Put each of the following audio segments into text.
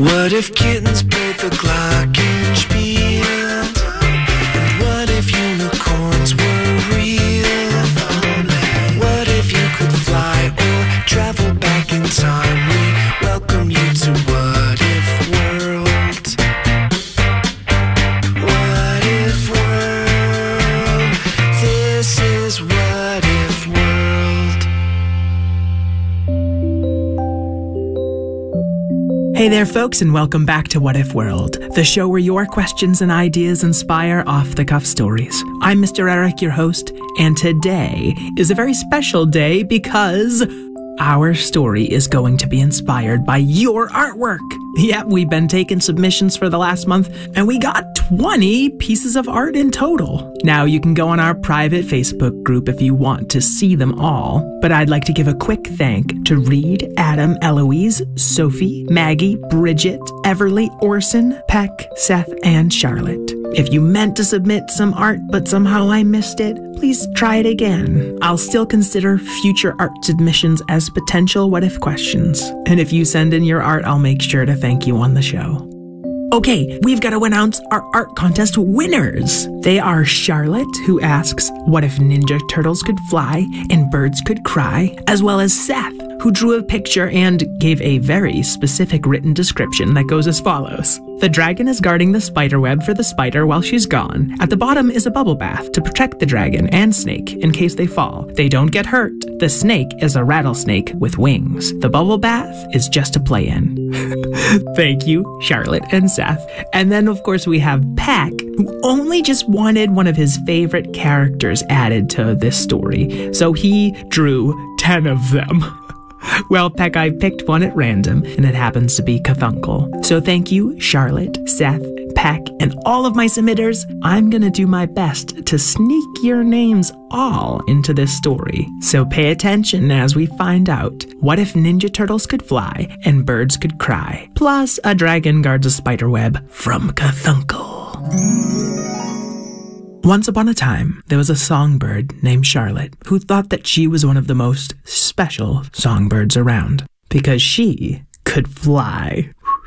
What if kittens played the glockenspiel? And what if unicorns were real? What if you could fly or travel back in time? We welcome you to What If World. What If World? This is What If World. Hey there, folks, and welcome back to What If World, the show where your questions and ideas inspire off-the-cuff stories. I'm Mr. Eric, your host, and today is a very special day because our story is going to be inspired by your artwork. Yep, we've been taking submissions for the last month, and we got 20 pieces of art in total. Now, you can go on our private Facebook group if you want to see them all, but I'd like to give a quick thank to Reed, Adam, Eloise, Sophie, Maggie, Bridget, Everly, Orson, Peck, Seth, and Charlotte. If you meant to submit some art, but somehow I missed it, please try it again. I'll still consider future art submissions as potential what-if questions. And if you send in your art, I'll make sure to thank you on the show. Okay, we've got to announce our art contest winners. They are Charlotte, who asks, what if Ninja Turtles could fly and birds could cry, as well as Seth, who drew a picture and gave a very specific written description that goes as follows. The dragon is guarding the spider web for the spider while she's gone. At the bottom is a bubble bath to protect the dragon and snake in case they fall. They don't get hurt. The snake is a rattlesnake with wings. The bubble bath is just to play in. Thank you, Charlotte and Seth. And then, of course, we have Peck, who only just wanted one of his favorite characters added to this story. So he drew 10 of them. Well, Peck, I picked one at random, and it happens to be Cthulhu. So thank you, Charlotte, Seth, Peck, and all of my submitters. I'm gonna do my best to sneak your names all into this story. So pay attention as we find out what if Ninja Turtles could fly and birds could cry, plus a dragon guards a spider web from Cthulhu. Once upon a time, there was a songbird named Charlotte who thought that she was one of the most special songbirds around because she could fly.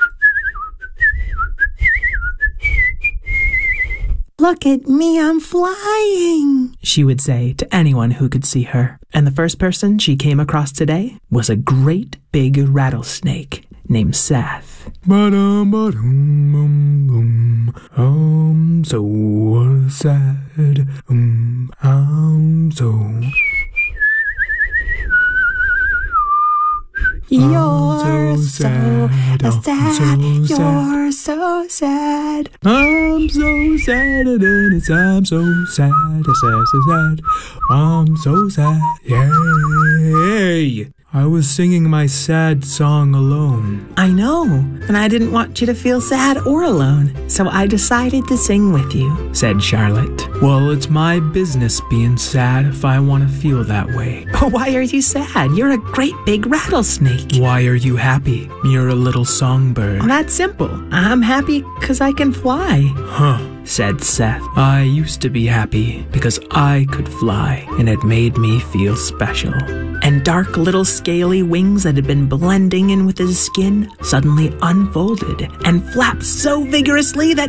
Look at me, I'm flying, she would say to anyone who could see her. And the first person she came across today was a great big rattlesnake named Seth. I'm so sad. I'm so... You're so sad. You're so sad. I'm so sad. I'm so sad. I'm so sad. Yay! I was singing my sad song alone. I know, and I didn't want you to feel sad or alone, so I decided to sing with you, said Charlotte. Well, it's my business being sad if I want to feel that way. Why are you sad? You're a great big rattlesnake. Why are you happy? You're a little songbird. Well, that's simple. I'm happy because I can fly. Huh, said Seth. I used to be happy because I could fly, and it made me feel special. And dark little scaly wings that had been blending in with his skin suddenly unfolded and flapped so vigorously that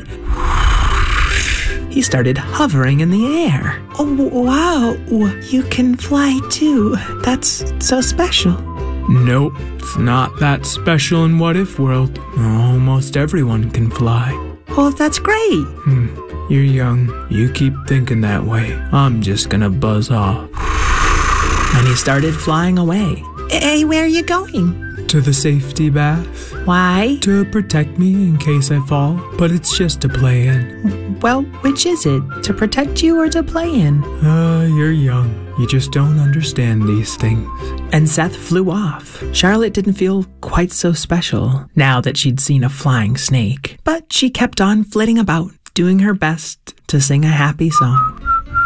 he started hovering in the air. Oh, wow, you can fly too. That's so special. Nope, it's not that special in What If World. Almost everyone can fly. Well, that's great. You're young. You keep thinking that way. I'm just gonna buzz off. And he started flying away. Hey, where are you going? To the safety bath. Why? To protect me in case I fall, but it's just to play in. Well, which is it? To protect you or to play in? You're young. You just don't understand these things. And Seth flew off. Charlotte didn't feel quite so special now that she'd seen a flying snake, but she kept on flitting about, doing her best to sing a happy song.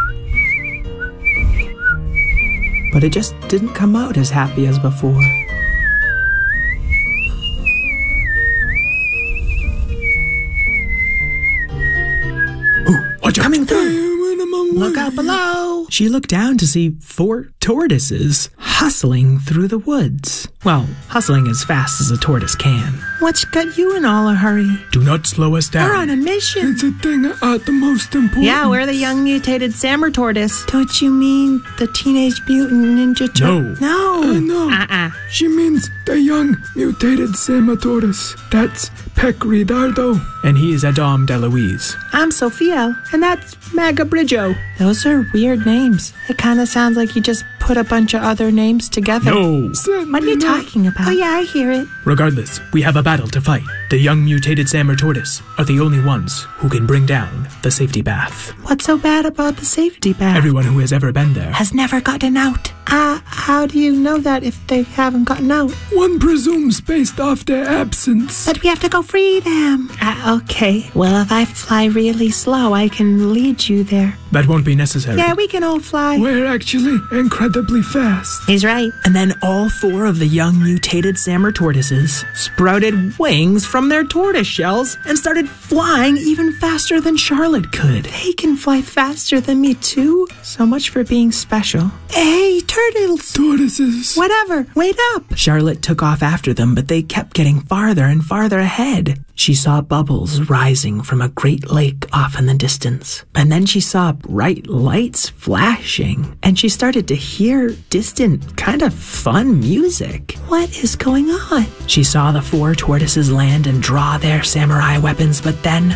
But it just didn't come out as happy as before. Ooh, watch out! Coming through! Look out below! She looked down to see 4 tortoises hustling through the woods. Well, hustling as fast as a tortoise can. What's got you in all a hurry? Do not slow us down. We're on a mission. It's a thing the most important. Yeah, we're the young mutated Samer tortoise. Don't you mean the Teenage Mutant Ninja Turtle? No. No. No. She means the young mutated Samer tortoise. That's Pecridardo. And he is Adam DeLuise. I'm Sophia, And that's Magabrijo. Those are weird names. It kind of sounds like you just put a bunch of other names together. No. What are you talking about? Oh, yeah, I hear it. Regardless, we have a battle to fight. The young mutated Samer tortoise are the only ones who can bring down the safety bath. What's so bad about the safety bath? Everyone who has ever been there has never gotten out. How do you know that if they haven't gotten out? One presumes based off their absence. But we have to go free them. Okay. Well, if I fly really slow, I can lead you there. That won't be necessary. Yeah, we can all fly. We're actually incredibly fast. He's right. And then all 4 of the young mutated Samer tortoises sprouted wings from their tortoise shells and started flying even faster than Charlotte could. They can fly faster than me, too. So much for being special. Hey, turtles! Tortoises. Whatever. Wait up! Charlotte took off after them, but they kept getting farther and farther ahead. She saw bubbles rising from a great lake off in the distance. And then she saw bright lights flashing. And she started to hear distant, kind of fun music. What is going on? She saw the 4 tortoises land and draw their samurai weapons, but then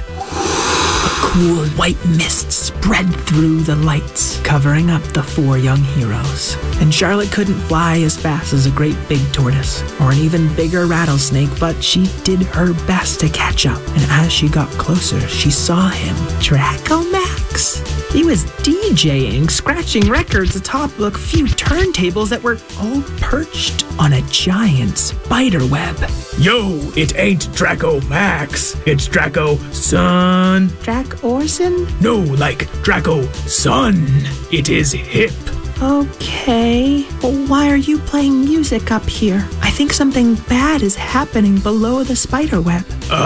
a cool white mist spread through the lights, covering up the 4 young heroes. And Charlotte couldn't fly as fast as a great big tortoise or an even bigger rattlesnake, but she did her best to catch up. And as she got closer, she saw him, Draco Max. He was DJing, scratching records atop a few turntables that were all perched on a giant spider web. Yo, it ain't Draco Max. It's Draco Son. Drac Orson? No, like Draco Son. It is hip. Okay. Well, why are you playing music up here? I think something bad is happening below the spider web.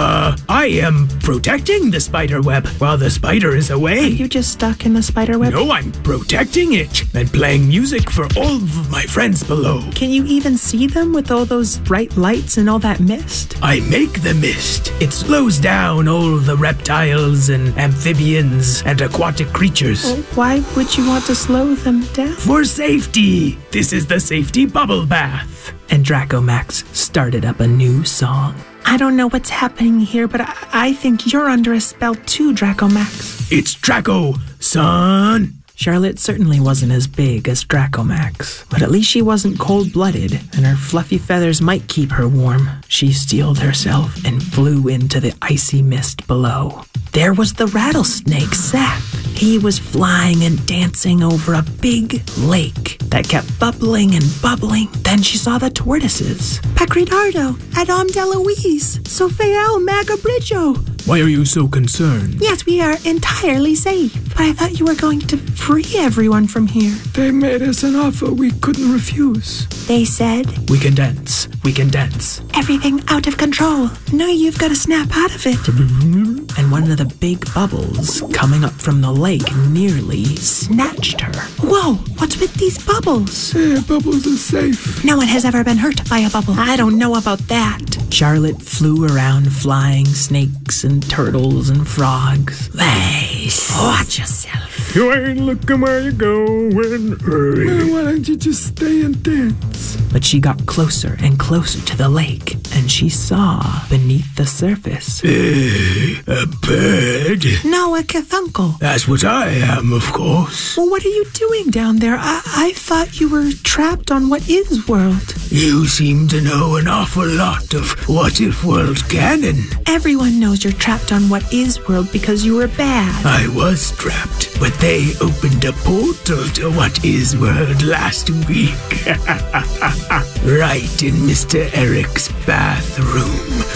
I am protecting the spider web while the spider is away. Are you just stuck in the spider web? No, I'm protecting it and playing music for all of my friends below. Can you even see them with all those bright lights and all that mist? I make the mist. It slows down all the reptiles and amphibians and aquatic creatures. Well, why would you want to slow them down? For safety. This is the safety bubble bath. And Draco Max started up a new song. I don't know what's happening here, but I think you're under a spell too, Draco Max. It's Draco Son. Charlotte certainly wasn't as big as Draco Max, but at least she wasn't cold-blooded, and her fluffy feathers might keep her warm. She steeled herself and flew into the icy mist below. There was the rattlesnake, Seth. He was flying and dancing over a big lake that kept bubbling and bubbling. Then she saw the tortoises. Pecridardo, Adam DeLuise, Sophia Magabrijo. Why are you so concerned? Yes, we are entirely safe. But I thought you were going to free everyone from here. They made us an offer we couldn't refuse. They said, We can dance. We can dance. everything out of control. No, you've got to snap out of it. And one of the big bubbles coming up from the lake nearly snatched her. Whoa, what's with these bubbles? Bubbles are safe. No one has ever been hurt by a bubble. I don't know about that. Charlotte flew around flying snakes and turtles and frogs. Nice. Watch yourself. You ain't looking where you're going. Hurry. Why don't you just stay and dance? But she got closer and closer to the lake, and she saw beneath the surface A bird. No, a Cthulhu. That's what I am, of course. Well, what are you doing down there? I thought you were trapped on What Is World. You seem to know an awful lot of What If World canon. Everyone knows you're trapped on What Is World because you were bad. I was trapped, but they opened a portal to What Is World last week. Right in Mr. Eric's bath. bathroom.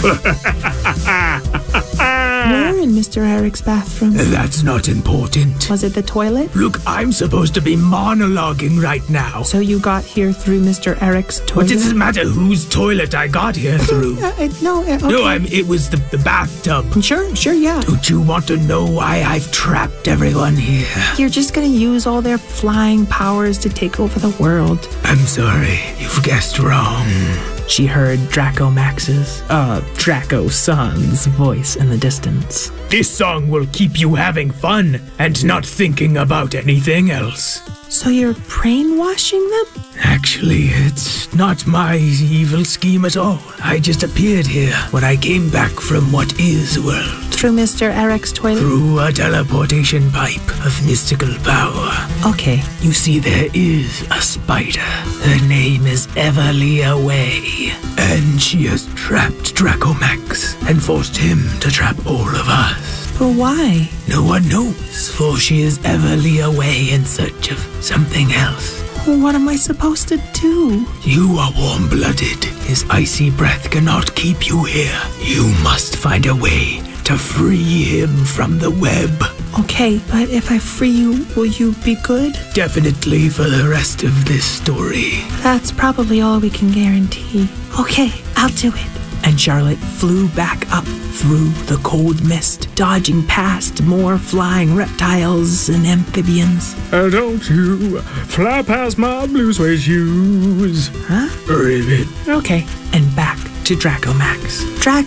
Where in Mr. Eric's bathroom? That's not important. Was it the toilet? Look, I'm supposed to be monologuing right now. So you got here through Mr. Eric's toilet? What does it matter whose toilet I got here through? Okay. No, it was the bathtub. Sure, yeah. Don't you want to know why I've trapped everyone here? You're just gonna use all their flying powers to take over the world. I'm sorry, you've guessed wrong. She heard Draco Max's, Draco Son's voice in the distance. This song will keep you having fun and not thinking about anything else. So you're brainwashing them? Actually, it's not my evil scheme at all. I just appeared here when I came back from what is world. Through Mr. Eric's toilet? Through a teleportation pipe of mystical power. Okay. You see, there is a spider. Her name is Everlia Way. And she has trapped Draco Max and forced him to trap all of us. But why? No one knows, for she is everly away in search of something else. What am I supposed to do? You are warm-blooded. His icy breath cannot keep you here. You must find a way to free him from the web. Okay, but if I free you, will you be good? Definitely for the rest of this story. That's probably all we can guarantee. Okay, I'll do it. And Charlotte flew back up through the cold mist, dodging past more flying reptiles and amphibians. Don't you fly past my blue suede shoes. Huh? Ribbit. Okay. And back to Draco Max.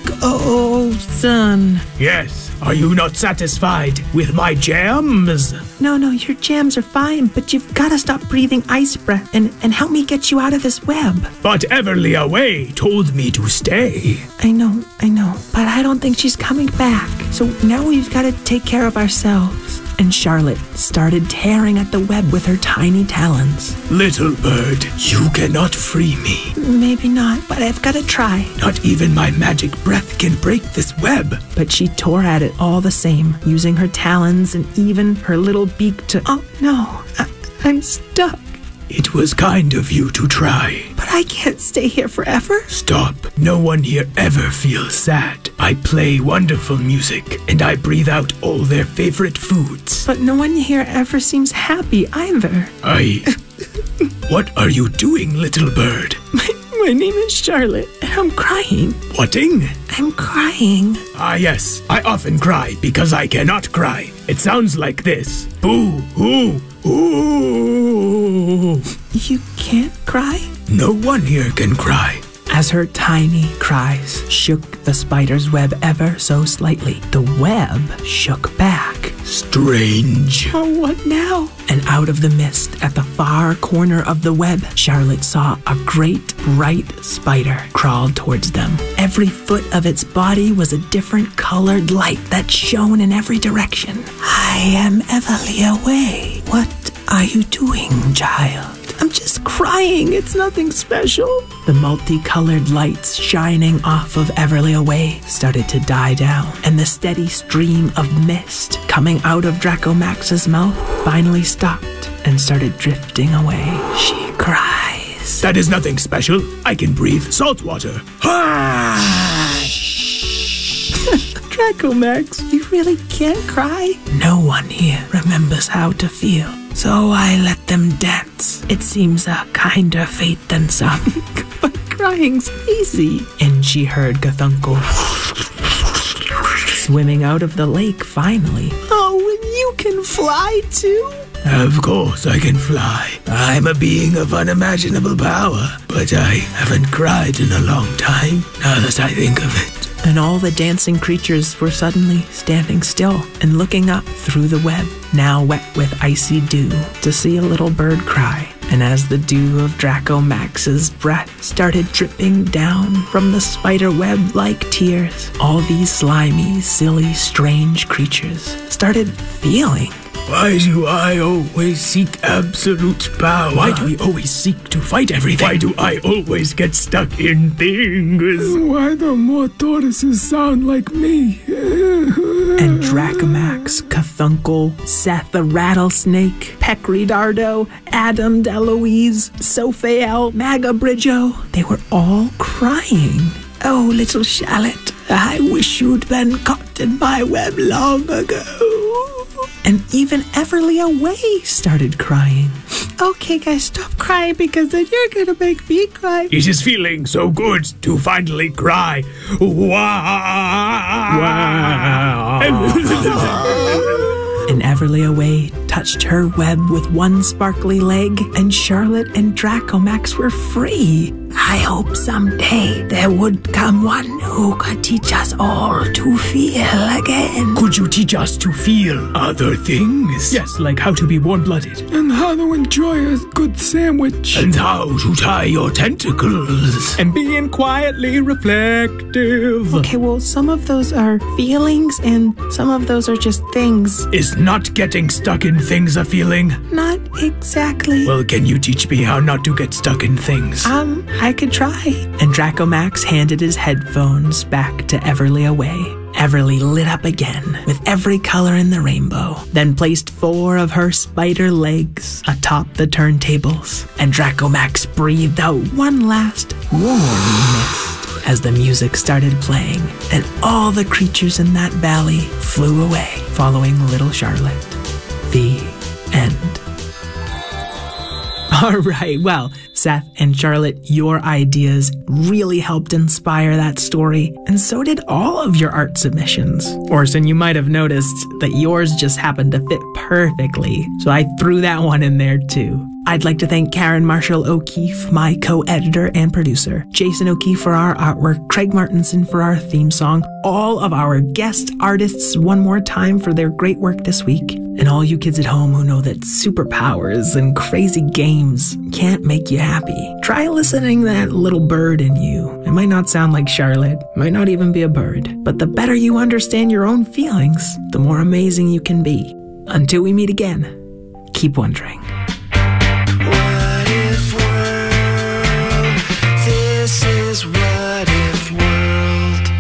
Draco, son. Yes. Are you not satisfied with my jams? No, your jams are fine, but you've got to stop breathing ice breath and help me get you out of this web. But Everly Away told me to stay. I know, but I don't think she's coming back. So now we've got to take care of ourselves. And Charlotte started tearing at the web with her tiny talons. Little bird, you cannot free me. Maybe not, but I've got to try. Not even my magic breath can break this web. But she tore at it all the same, using her talons and even her little beak to... Oh, no, I'm stuck. It was kind of you to try. But I can't stay here forever. Stop. No one here ever feels sad. I play wonderful music, and I breathe out all their favorite foods. But no one here ever seems happy either. What are you doing, little bird? My name is Charlotte, and I'm crying. Whating? I'm crying. Ah, yes. I often cry because I cannot cry. It sounds like this. Boo, hoo, ooh. You can't cry? No one here can cry. As her tiny cries shook the spider's web ever so slightly, the web shook back. Strange. Oh, what now? And out of the mist at the far corner of the web, Charlotte saw a great bright spider crawl towards them. Every foot of its body was a different colored light that shone in every direction. I am Everly Away. What are you doing, child? I'm just crying. It's nothing special. The multicolored lights shining off of Everly Away started to die down, and the steady stream of mist coming out of Draco Max's mouth finally stopped and started drifting away. She cries. That is nothing special. I can breathe salt water. Draco Max, you really can't cry? No one here remembers how to feel, so I let them dance. It seems a kinder fate than some. But crying's easy. And she heard Cthulhu swimming out of the lake finally. Oh, and you can fly too? Of course I can fly. I'm a being of unimaginable power, but I haven't cried in a long time, now that I think of it. And all the dancing creatures were suddenly standing still and looking up through the web, now wet with icy dew, to see a little bird cry. And as the dew of Draco Max's breath started dripping down from the spider web like tears, all these slimy, silly, strange creatures started feeling. Why do I always seek absolute power? Why do we always seek to fight everything? Why do I always get stuck in things? Why do more tortoises sound like me? And Dracomax, Cthulhu, Seth the Rattlesnake, Pecridardo, Adam DeLuise, Sophael, Magabridjo, they were all crying. Oh, little Charlotte, I wish you'd been caught in my web long ago. And even Everly Away started crying. Okay, guys, stop crying because then you're gonna make me cry. It is feeling so good to finally cry. Wow. And Everly Away touched her web with one sparkly leg, and Charlotte and Dracomax were free. I hope someday there would come one who could teach us all to feel again. Could you teach us to feel other things? Yes, like how to be warm-blooded. And how to enjoy a good sandwich. And how to tie your tentacles. And being quietly reflective. Okay, well, some of those are feelings and some of those are just things. Is not getting stuck in things a feeling? Not exactly. Well, can you teach me how not to get stuck in things? I could try. And Dracomax handed his headphones back to Everly Away. Everly lit up again with every color in the rainbow, then placed 4 of her spider legs atop the turntables, and Dracomax breathed out one last warm mist as the music started playing, and all the creatures in that valley flew away, following little Charlotte. The end. All right, well, Seth and Charlotte, your ideas really helped inspire that story, and so did all of your art submissions. Orson, you might have noticed that yours just happened to fit perfectly, so I threw that one in there too. I'd like to thank Karen Marshall O'Keefe, my co-editor and producer, Jason O'Keefe for our artwork, Craig Martinson for our theme song, all of our guest artists one more time for their great work this week, and all you kids at home who know that superpowers and crazy games can't make you happy. Try listening to that little bird in you. It might not sound like Charlotte, might not even be a bird, but the better you understand your own feelings, the more amazing you can be. Until we meet again, keep wondering. What if world? This is What If World.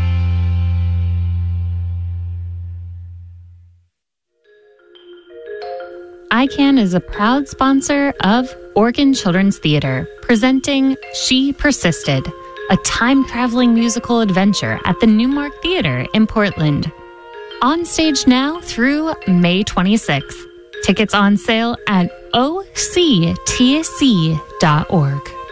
ICANN is a proud sponsor of Oregon Children's Theater, presenting She Persisted, a time-traveling musical adventure at the Newmark Theater in Portland. On stage now through May 26th. Tickets on sale at octc.org.